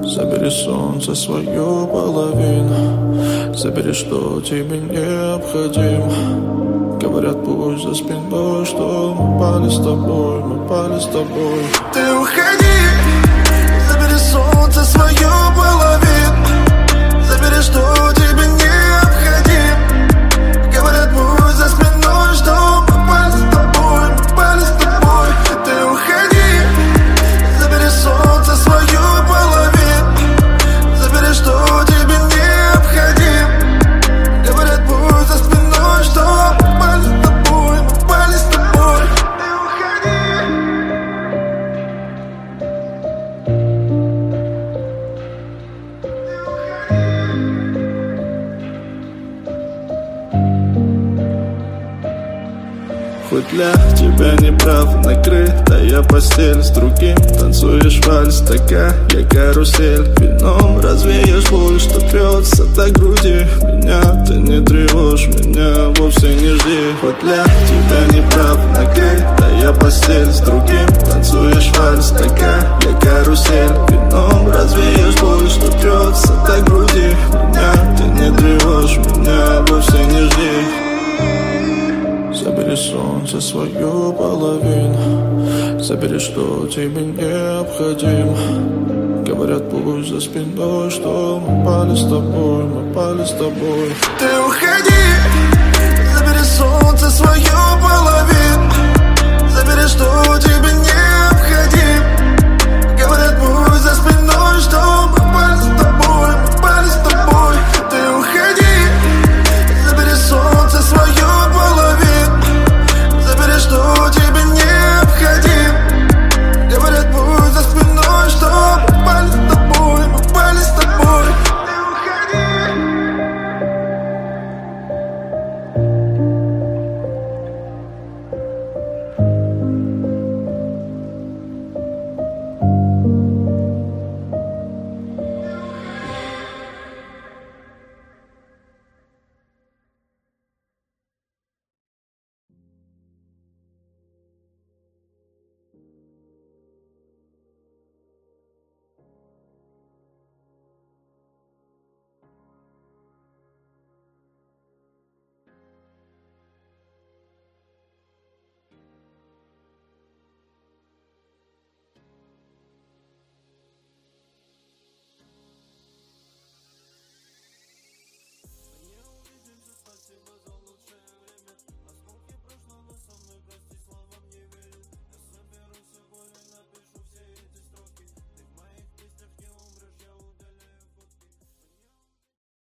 Забери солнце свою половину, забери, что тебе необходимо. Говорят, пусть за спиной, что мы пали с тобой, мы пали с тобой. Ты уходи, забери солнце свою половину, забери, что тебе необходимо. Говорят, пусть за спиной, что мы пали с тобой, мы пали с тобой. Ты уходи, забери солнце свою половину, забери, что тебе необходимо. Говорят, пусть за спиной, что мы пали с тобой, мы пали с тобой. Ты уходи. Хоть для тебя не прав, накрытая постель с другим. Танцуешь вальс, такая карусель. Вином развеешь боль, что трется до груди. Меня ты не тревожь, меня вовсе не жди. Хоть для тебя не прав, накрытая постель с другим. Танцуешь вальс, такая карусель. Вином развеешь боль, что трется до груди. Меня ты не тревожь, меня вовсе не жди. Забери солнце свою половину, забери, что тебе необходимо. Говорят, пусть за спиной, что мы пали с тобой, мы пали с тобой. Ты уходи, забери солнце свою половину, забери, что тебе необходимо.